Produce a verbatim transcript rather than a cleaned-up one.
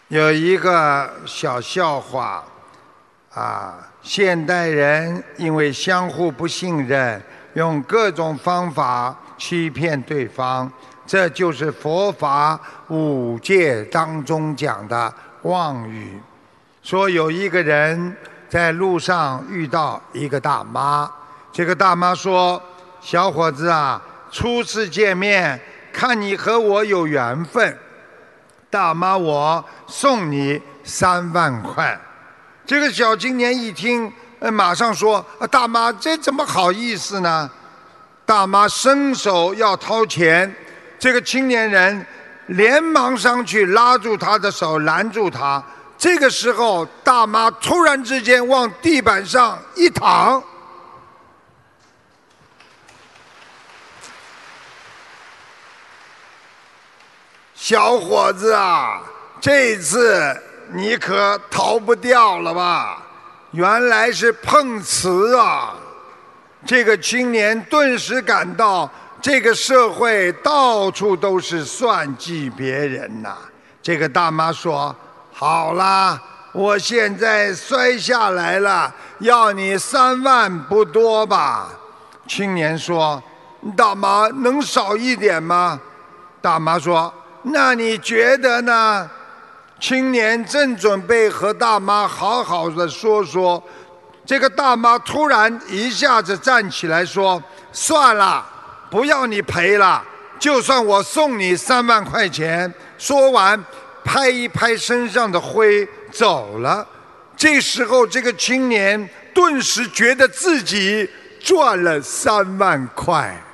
有一个小笑话，啊，现代人因为相互不信任，用各种方法欺骗对方，这就是佛法五戒当中讲的妄语。说有一个人在路上遇到一个大妈，这个大妈说：“小伙子啊，初次见面，看你和我有缘分。”大妈，我送你三万块。这个小青年一听，呃，马上说：“啊，大妈，这怎么好意思呢？”大妈伸手要掏钱，这个青年人连忙上去拉住他的手，拦住他。这个时候，大妈突然之间往地板上一躺。小伙子啊，这次你可逃不掉了吧？原来是碰瓷啊！这个青年顿时感到这个社会到处都是算计别人呐、啊。这个大妈说：“好啦，我现在摔下来了，要你三万不多吧？”青年说：“大妈，能少一点吗？”大妈说：“那你觉得呢？”青年正准备和大妈好好的说说，这个大妈突然一下子站起来说：“算了，不要你赔了，就算我送你三万块钱。”说完，拍一拍身上的灰走了。这时候，这个青年顿时觉得自己赚了三万块。